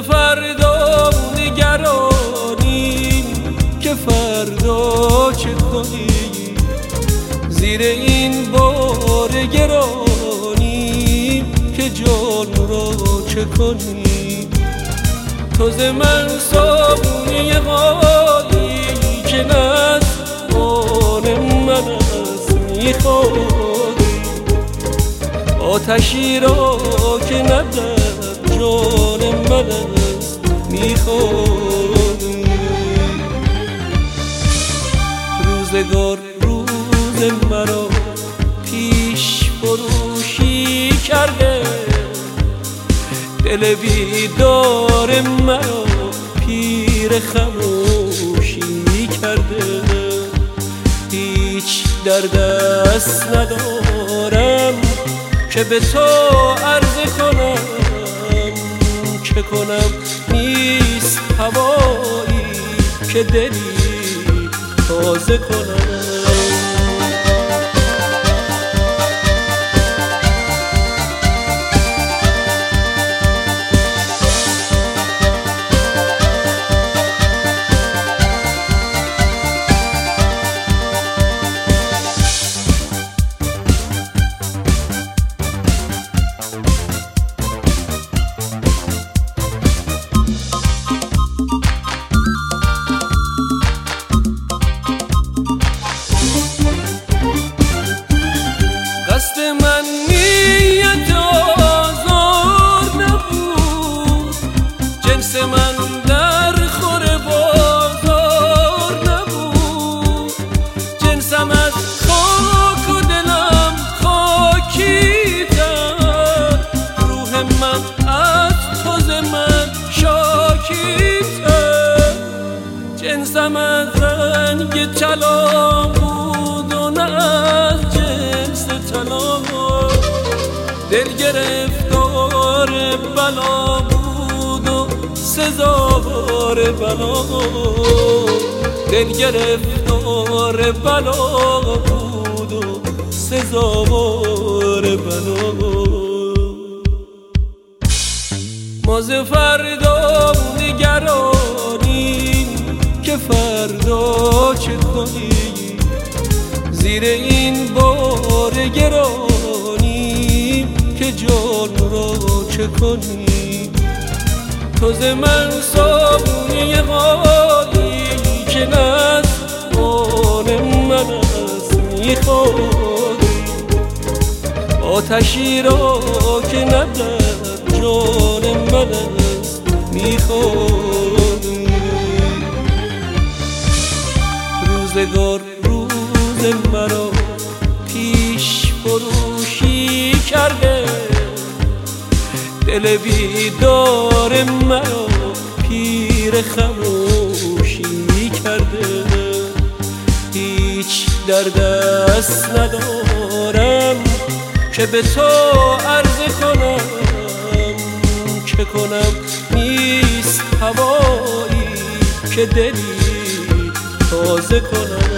فردا نگرانیم که فردا چه کنی، زیر این بار گرانیم که جان را چه کنی. تو ز من صابونی غالی که نزدان من است میخوری، آتشی را که ندارد جان من است میخوری. روزگار روز مرا پیش فروشی کرده، دل بیدار مرا پیر خموشی کرده. هیچ در دست ندارم که به تو عرضه کنم، چه کنم نیست هوایی که دلی تازه کنم. قصد من نیت آزار نبود، جنس من در خور بازار نبود. جنسم از خاک و دلم خاکی تر، روح من از تو ز من شاکی تر. جنسم از رنگ طلا بود و نه از جنس طلا، دل گرفتار بلا بود و سزاوار بلا. دل گرفتار بلا بود و سزاوار بلا. ما ز فردا نگرانیم که فردا چه کنی، زیر این بار گرانیم که جان را چه کنی. تو ز من صابونی غالی که نزدان من است میخوری، آتشی را که ندارد جان من است میخوری. روزگار روز مرا پیش فروشی کرده، دل بیدار مرا پیر خموشی کرده. هیچ در دست ندارم که به تو عرضه کنم، چه کنم نیست هوایی که دلی تازه کنم.